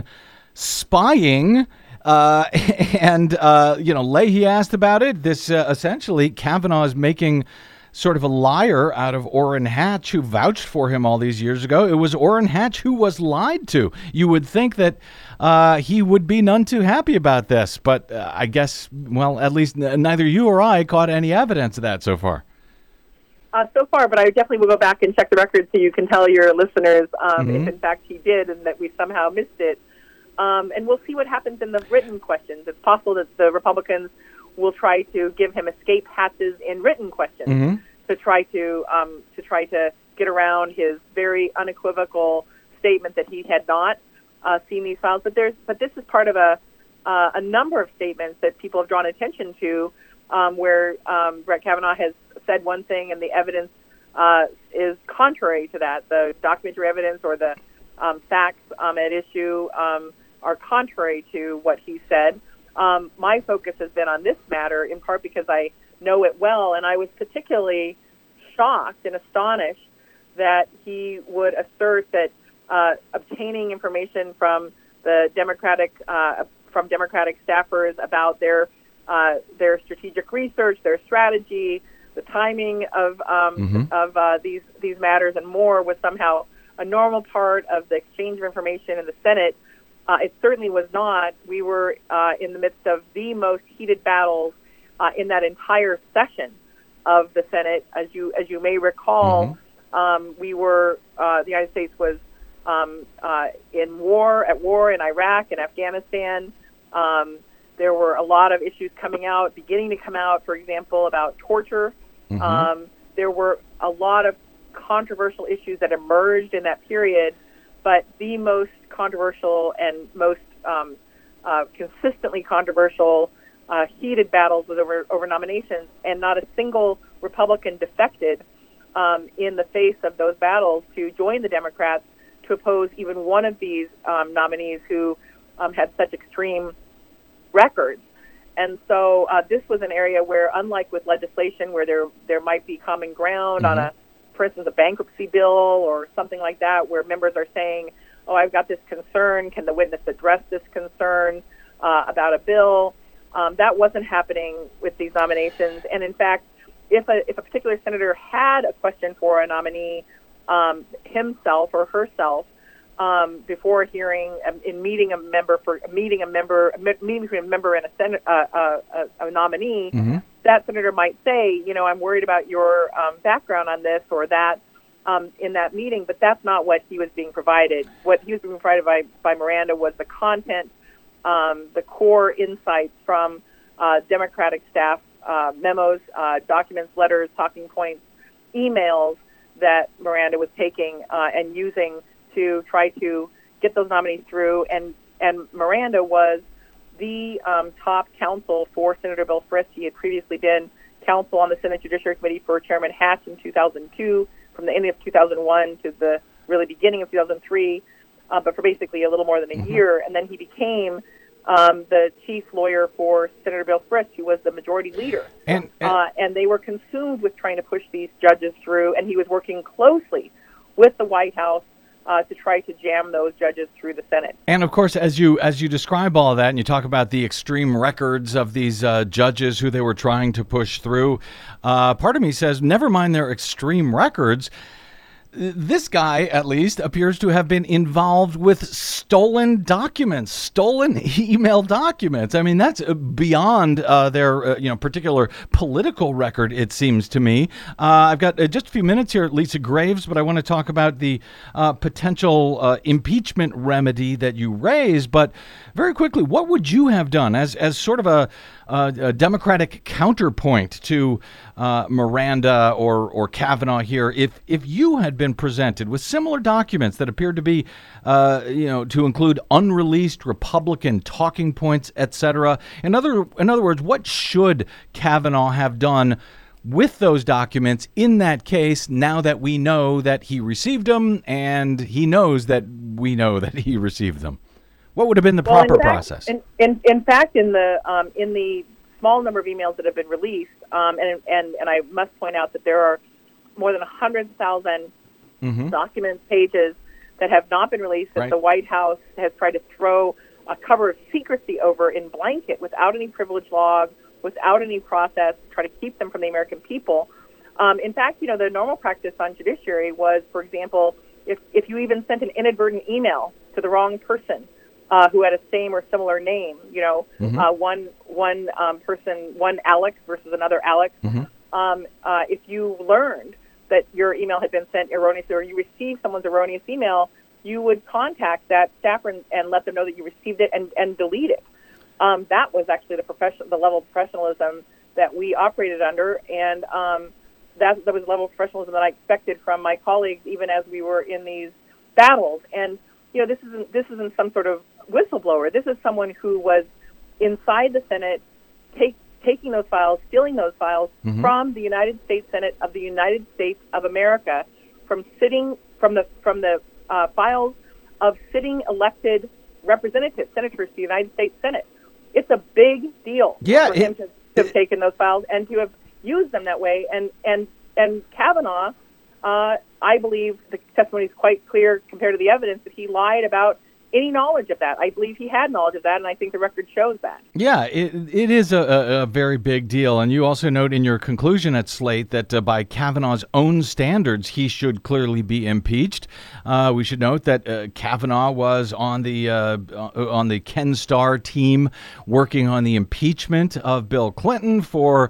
"spying," uh, and uh, you know, Leahy asked about it. This uh, essentially Kavanaugh is making sort of a liar out of Orrin Hatch, who vouched for him all these years ago. It was Orrin Hatch who was lied to. You would think that uh, he would be none too happy about this, but uh, I guess, well, at least n- neither you or I caught any evidence of that so far. Uh, so far, but I definitely will go back and check the record so you can tell your listeners um, Mhm. if, in fact, he did and that we somehow missed it. Um, and we'll see what happens in the written questions. It's possible that the Republicans will try to give him escape hatches in written questions Mhm. to try to um, to try to get around his very unequivocal statement that he had not uh, seen these files. But there's but this is part of a uh, a number of statements that people have drawn attention to, um, where um, Brett Kavanaugh has said one thing and the evidence uh, is contrary to that. The documentary evidence or the um, facts um, at issue um, are contrary to what he said. Um, my focus has been on this matter in part because I know it well, and I was particularly shocked and astonished that he would assert that uh, obtaining information from the Democratic uh, from Democratic staffers about their uh, their strategic research, their strategy, the timing of um, Mhm. of uh, these these matters, and more was somehow a normal part of the exchange of information in the Senate. Uh, it certainly was not. We were uh, in the midst of the most heated battles uh, in that entire session of the Senate. As you as you may recall, um, we were uh, the United States was um, uh, in war, at war in Iraq and Afghanistan. Um, there were a lot of issues coming out, beginning to come out, for example, about torture. Mm-hmm. Um, there were a lot of controversial issues that emerged in that period, but the most controversial and most um, uh, consistently controversial, uh, heated battles was over, over nominations, and not a single Republican defected um, in the face of those battles to join the Democrats to oppose even one of these um, nominees who um, had such extreme records. And so uh, this was an area where, unlike with legislation where there there might be common ground mm-hmm. on a, for instance, a bankruptcy bill or something like that, where members are saying, oh, I've got this concern, can the witness address this concern uh, about a bill? Um, that wasn't happening with these nominations. And in fact, if a, if a particular senator had a question for a nominee um, himself or herself, Um, before hearing um, in meeting a member for meeting a member meeting between a member and a sen- uh, uh, a, a nominee, mm-hmm. that senator might say, you know, I'm worried about your um, background on this or that um, in that meeting, but that's not what he was being provided. What he was being provided by, by Miranda was the content, um, the core insights from uh, Democratic staff uh, memos, uh, documents, letters, talking points, emails that Miranda was taking uh, and using to try to get those nominees through. And, and Miranda was the um, top counsel for Senator Bill Frist. He had previously been counsel on the Senate Judiciary Committee for Chairman Hatch in two thousand two, from the end of two thousand one to the really beginning of two thousand three, uh, but for basically a little more than a mm-hmm. year. And then he became um, the chief lawyer for Senator Bill Frist, who was the majority leader. And, and, uh, and they were consumed with trying to push these judges through, and he was working closely with the White House Uh, to try to jam those judges through the Senate. And of course, as you as you describe all of that, and you talk about the extreme records of these uh, judges who they were trying to push through, uh, part of me says, never mind their extreme records. This guy, at least, appears to have been involved with stolen documents, stolen email documents. I mean, that's beyond uh, their uh, you know particular political record, it seems to me. Uh, I've got uh, just a few minutes here, Lisa Graves, but I want to talk about the uh, potential uh, impeachment remedy that you raised. But very quickly, what would you have done as as sort of a, a, a Democratic counterpoint to uh, Miranda or or Kavanaugh here, if if you had been presented with similar documents that appeared to be, uh, you know, to include unreleased Republican talking points, et cetera? In other, in other words, what should Kavanaugh have done with those documents in that case, now that we know that he received them and he knows that we know that he received them? What would have been the well, proper in fact, process? In, in, in fact, in the um, in the small number of emails that have been released, um, and, and, and I must point out that there are more than one hundred thousand mm-hmm. documents, pages that have not been released that right. the White House has tried to throw a cover of secrecy over in blanket without any privilege log, without any process, to try to keep them from the American people. Um, in fact, you know, the normal practice on judiciary was, for example, if, if you even sent an inadvertent email to the wrong person uh, who had a same or similar name, you know, mm-hmm. uh, one one um, person, one Alex versus another Alex, mm-hmm. um, uh, if you learned that your email had been sent erroneously or you received someone's erroneous email, you would contact that staffer and, and let them know that you received it and, and delete it. Um, that was actually the profession, the level of professionalism that we operated under, and um, that, that was the level of professionalism that I expected from my colleagues, even as we were in these battles. And you know, this isn't this isn't some sort of whistleblower. This is someone who was inside the Senate, take, taking those files, stealing those files mm-hmm. from the United States Senate of the United States of America, from sitting from the from the uh, files of sitting elected representatives, senators to the United States Senate. It's a big deal yeah, for it, him to, to have taken those files and to have used them that way. And and and Kavanaugh, uh, I believe the testimony is quite clear compared to the evidence that he lied about any knowledge of that. I believe he had knowledge of that, and I think the record shows that. Yeah, it, it is a, a very big deal. And you also note in your conclusion at Slate that uh, by Kavanaugh's own standards, he should clearly be impeached. Uh, we should note that uh, Kavanaugh was on the uh, on the Ken Starr team working on the impeachment of Bill Clinton for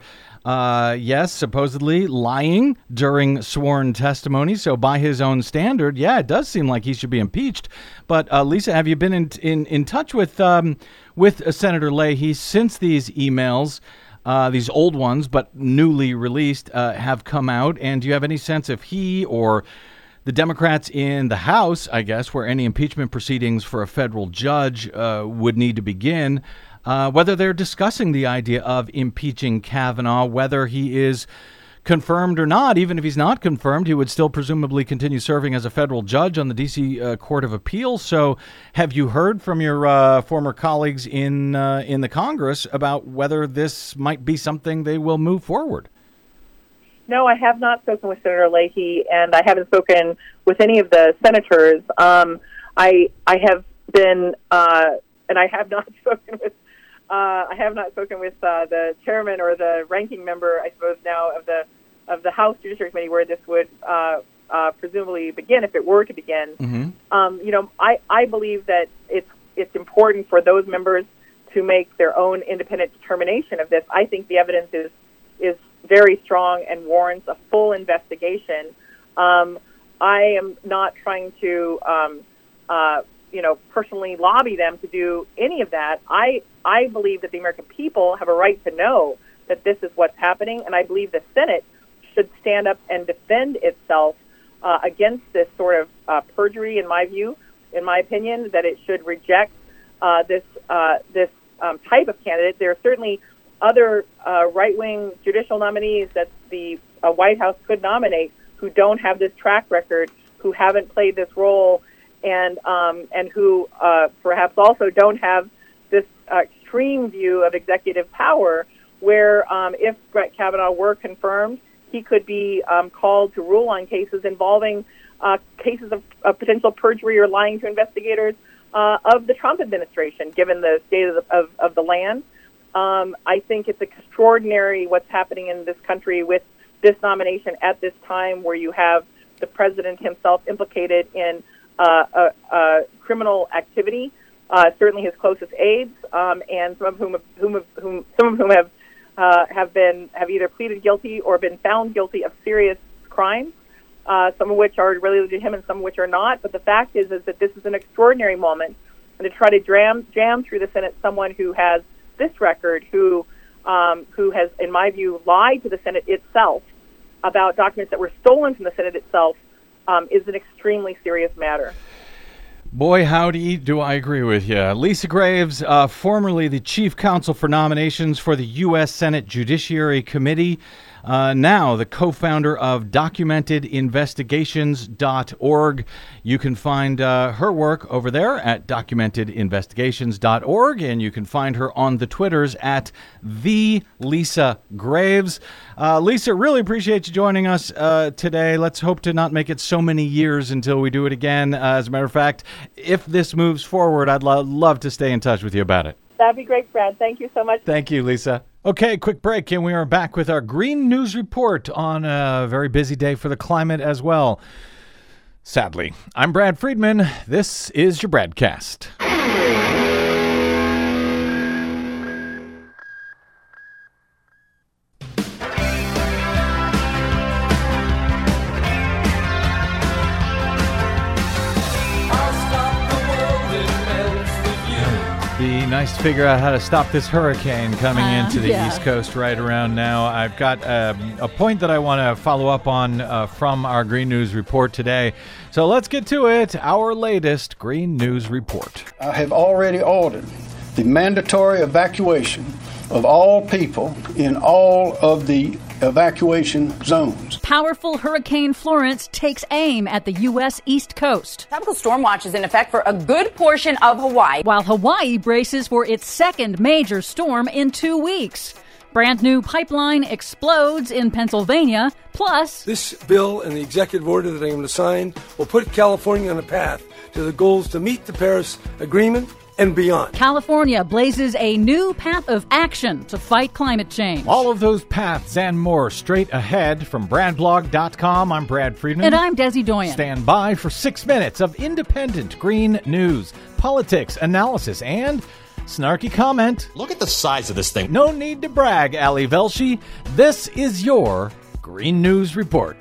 Uh, yes, supposedly lying during sworn testimony. So by his own standard, yeah, it does seem like he should be impeached. But uh, Lisa, have you been in in, in touch with um, with uh, Senator Leahy since these emails, uh, these old ones but newly released, uh, have come out? And do you have any sense if he or the Democrats in the House, I guess, where any impeachment proceedings for a federal judge uh, would need to begin, Uh, whether they're discussing the idea of impeaching Kavanaugh, whether he is confirmed or not? Even if he's not confirmed, he would still presumably continue serving as a federal judge on the D C uh, Court of Appeals. So have you heard from your uh, former colleagues in uh, in the Congress about whether this might be something they will move forward? No, I have not spoken with Senator Leahy, and I haven't spoken with any of the senators. Um, I I have been, uh, and I have not spoken with Uh, I have not spoken with uh, the chairman or the ranking member, I suppose now, of the of the House Judiciary Committee, where this would uh, uh, presumably begin, if it were to begin. Mm-hmm. Um, you know, I, I believe that it's it's important for those members to make their own independent determination of this. I think the evidence is is very strong and warrants a full investigation. Um, I am not trying to. Um, uh, you know, personally lobby them to do any of that. I I believe that the American people have a right to know that this is what's happening, and I believe the Senate should stand up and defend itself uh, against this sort of uh, perjury, in my view, in my opinion, that it should reject uh, this uh, this um, type of candidate. There are certainly other uh, right-wing judicial nominees that the uh, White House could nominate who don't have this track record, who haven't played this role, and um, and who uh, perhaps also don't have this uh, extreme view of executive power, where um, if Brett Kavanaugh were confirmed, he could be um, called to rule on cases involving uh, cases of, of potential perjury or lying to investigators uh, of the Trump administration, given the state of the, of, of the land. Um, I think it's extraordinary what's happening in this country with this nomination at this time, where you have the president himself implicated in Uh, uh, uh, criminal activity, uh, certainly his closest aides, um, and some of whom, have, whom, have, whom some of whom have uh, have been have either pleaded guilty or been found guilty of serious crimes, uh, some of which are related to him and some of which are not. But the fact is, is that this is an extraordinary moment, and to try to jam jam through the Senate someone who has this record, who um, who has, in my view, lied to the Senate itself about documents that were stolen from the Senate itself. Um, is an extremely serious matter. Boy, howdy, do I agree with you. Lisa Graves, uh, formerly the chief counsel for nominations for the U S Senate Judiciary Committee, uh, now the co-founder of documented investigations dot org. You can find uh, her work over there at documented investigations dot org, and you can find her on the Twitters at the Lisa Graves. Uh, Lisa, really appreciate you joining us uh, today. Let's hope to not make it so many years until we do it again. Uh, as a matter of fact, if this moves forward, I'd lo- love to stay in touch with you about it. That'd be great, Brad. Thank you so much. Thank you, Lisa. Okay, quick break, and we are back with our Green News Report on a very busy day for the climate as well. Sadly. I'm Brad Friedman. This is your Bradcast. Be nice to figure out how to stop this hurricane coming Uh, into the yeah. East Coast right around now. I've got um, a point that I want to follow up on uh, from our Green News Report today. So let's get to it. Our latest Green News Report. I have already ordered the mandatory evacuation of all people in all of the evacuation zones. Powerful Hurricane Florence takes aim at the U S East Coast, Tropical storm watch is in effect for a good portion of Hawaii. while Hawaii braces for its second major storm in two weeks. Brand new pipeline explodes in Pennsylvania, plus This bill and the executive order that I'm going to sign will put California on a path to the goals to meet the Paris Agreement and beyond. California blazes a new path of action to fight climate change. All of those paths and more straight ahead from brad blog dot com. I'm Brad Friedman. And I'm Desi Doyen. Stand by for six minutes of independent green news, politics, analysis, and snarky comment. Look at the size of this thing. No need to brag, Ali Velshi. This is your Green News Report.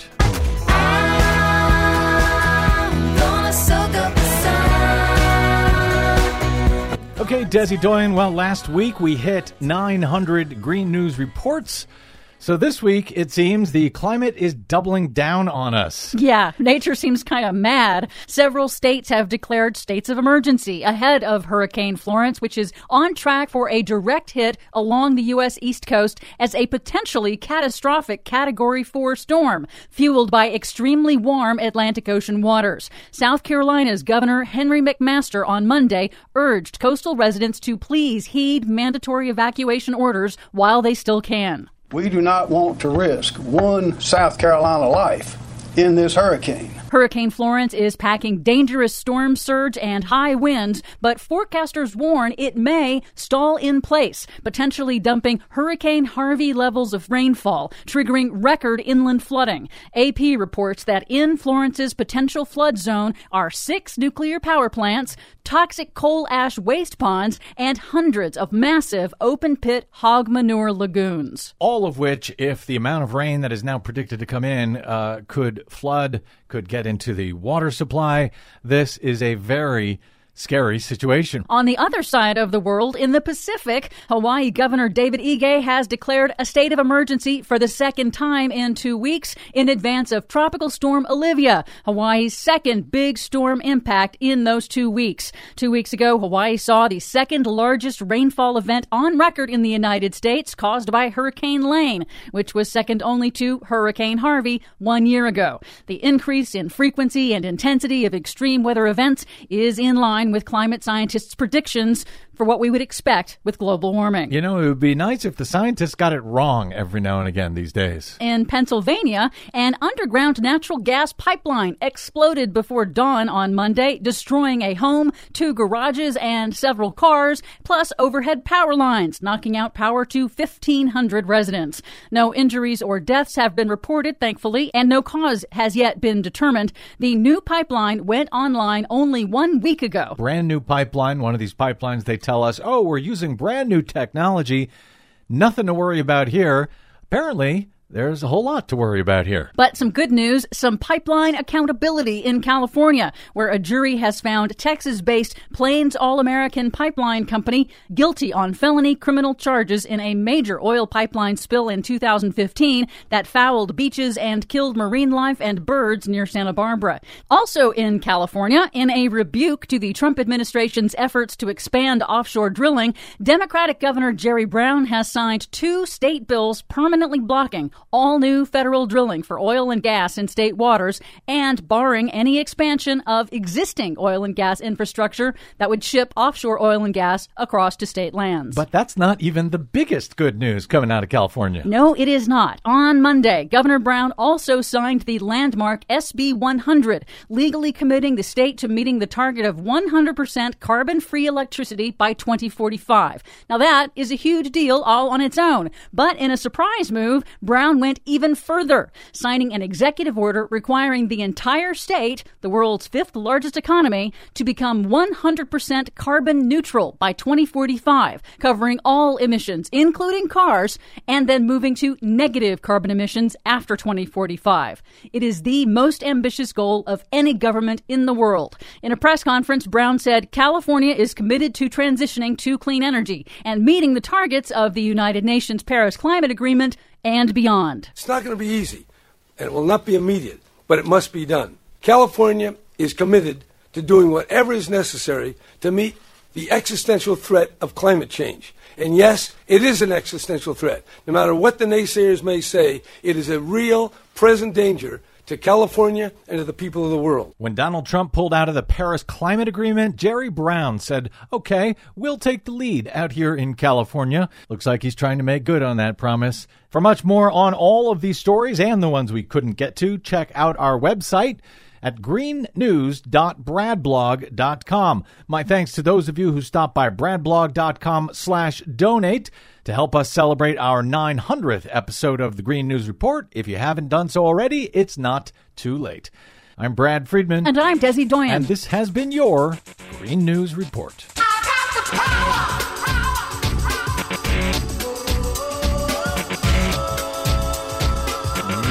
Okay, Desi Doyen, well, last week we hit nine hundred Green News Reports. So this week, it seems the climate is doubling down on us. Yeah, nature seems kind of mad. Several states have declared states of emergency ahead of Hurricane Florence, which is on track for a direct hit along the U S East Coast as a potentially catastrophic Category four storm, fueled by extremely warm Atlantic Ocean waters. South Carolina's Governor Henry McMaster on Monday urged coastal residents to please heed mandatory evacuation orders while they still can. We do not want to risk one South Carolina life in this hurricane. Hurricane Florence is packing dangerous storm surge and high winds, but forecasters warn it may stall in place, potentially dumping Hurricane Harvey levels of rainfall, triggering record inland flooding. A P reports that in Florence's potential flood zone are six nuclear power plants, toxic coal ash waste ponds, and hundreds of massive open-pit hog manure lagoons. All of which, if the amount of rain that is now predicted to come in, uh, could flood, could get into the water supply. This is a very scary situation. On the other side of the world, in the Pacific, Hawaii Governor David Ige has declared a state of emergency for the second time in two weeks in advance of Tropical Storm Olivia, Hawaii's second big storm impact in those two weeks. Two weeks ago, Hawaii saw the second largest rainfall event on record in the United States caused by Hurricane Lane, which was second only to Hurricane Harvey one year ago. The increase in frequency and intensity of extreme weather events is in line with climate scientists' predictions for what we would expect with global warming. You know, it would be nice if the scientists got it wrong every now and again these days. In Pennsylvania, an underground natural gas pipeline exploded before dawn on Monday, destroying a home, two garages, and several cars, plus overhead power lines, knocking out power to fifteen hundred residents. No injuries or deaths have been reported, thankfully, and no cause has yet been determined. The new pipeline went online only one week ago. Brand new pipeline, one of these pipelines they tell us, oh, we're using brand new technology. Nothing to worry about here. Apparently, there's a whole lot to worry about here. But some good news, some pipeline accountability in California, where a jury has found Texas-based Plains All-American Pipeline Company guilty on felony criminal charges in a major oil pipeline spill in two thousand fifteen that fouled beaches and killed marine life and birds near Santa Barbara. Also in California, in a rebuke to the Trump administration's efforts to expand offshore drilling, Democratic Governor Jerry Brown has signed two state bills permanently blocking all new federal drilling for oil and gas in state waters and barring any expansion of existing oil and gas infrastructure that would ship offshore oil and gas across to state lands. But that's not even the biggest good news coming out of California. No, it is not. On Monday, Governor Brown also signed the landmark S B one hundred, legally committing the state to meeting the target of one hundred percent carbon-free electricity by twenty forty-five. Now that is a huge deal all on its own. But in a surprise move, Brown went even further, signing an executive order requiring the entire state, the world's fifth largest economy, to become one hundred percent carbon neutral by twenty forty-five, covering all emissions, including cars, and then moving to negative carbon emissions after twenty forty-five. It is the most ambitious goal of any government in the world. In a press conference, Brown said California is committed to transitioning to clean energy and meeting the targets of the United Nations Paris Climate Agreement and beyond. It's not going to be easy, and it will not be immediate, but it must be done. California is committed to doing whatever is necessary to meet the existential threat of climate change. And yes, it is an existential threat. No matter what the naysayers may say, it is a real, present danger to California and to the people of the world. When Donald Trump pulled out of the Paris Climate Agreement, Jerry Brown said, okay, we'll take the lead out here in California. Looks like he's trying to make good on that promise. For much more on all of these stories and the ones we couldn't get to, check out our website at green news dot bradblog dot com. My thanks to those of you who stopped by bradblog dot com slash donate to help us celebrate our nine hundredth episode of the Green News Report. If you haven't done so already, it's not too late. I'm Brad Friedman. And I'm Desi Doyen. And this has been your Green News Report. I got the power.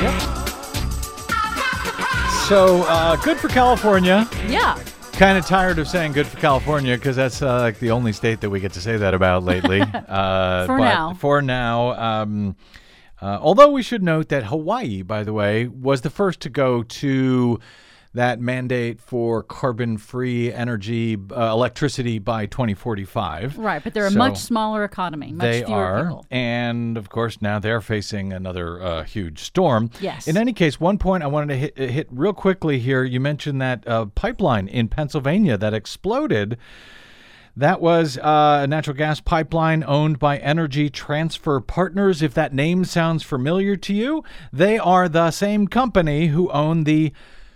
So, uh, good for California. Yeah. Kind of tired of saying good for California because that's uh, like the only state that we get to say that about lately. Uh, For but now. For now. Um, uh, although we should note that Hawaii, by the way, was the first to go to that mandate for carbon-free energy, uh, electricity by twenty forty-five. Right, but they're a So much smaller economy, much they fewer are, people. and of course now they're facing another uh, huge storm. Yes. In any case, one point I wanted to hit, hit real quickly here. You mentioned that uh, pipeline in Pennsylvania that exploded. That was uh, a natural gas pipeline owned by Energy Transfer Partners. If that name sounds familiar to you, they are the same company who own the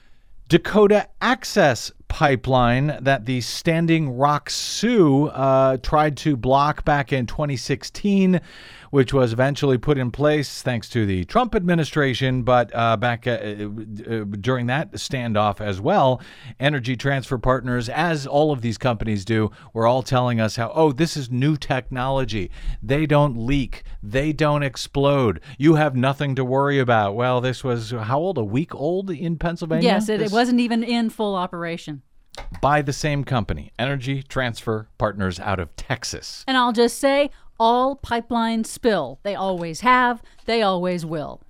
Dakota Access Pipeline that the Standing Rock Sioux uh, tried to block back in twenty sixteen, which was eventually put in place thanks to the Trump administration. But uh, back uh, uh, during that standoff as well, Energy Transfer Partners, as all of these companies do, were all telling us how, oh, this is new technology. They don't leak. They don't explode. You have nothing to worry about. Well, this was, how old? A week old in Pennsylvania? Yes, it, This- it wasn't even in full operation. by the same company, Energy Transfer Partners out of Texas. And I'll just say, all pipelines spill. They always have. They always will.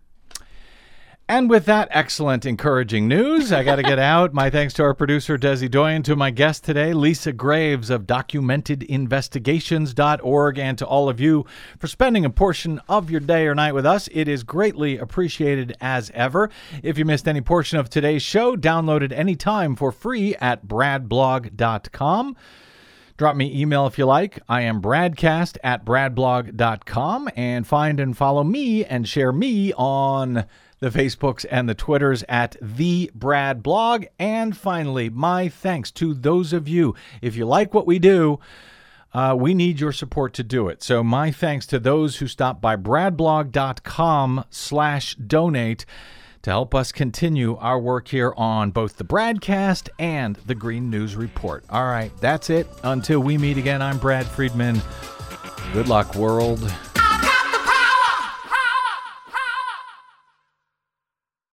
And with that excellent, encouraging news, I got to get out. My thanks to our producer, Desi Doyen, to my guest today, Lisa Graves of documented investigations dot org, and to all of you for spending a portion of your day or night with us. It is greatly appreciated as ever. If you missed any portion of today's show, download it anytime for free at brad blog dot com. Drop me email if you like. I am bradcast at brad blog dot com, and find and follow me and share me on the Facebooks and the Twitters at The Brad Blog. And finally, my thanks to those of you. If you like what we do, uh, we need your support to do it. So my thanks to those who stop by brad blog dot com slash donate to help us continue our work here on both the Bradcast and the Green News Report. All right, that's it. Until we meet again, I'm Brad Friedman. Good luck, world.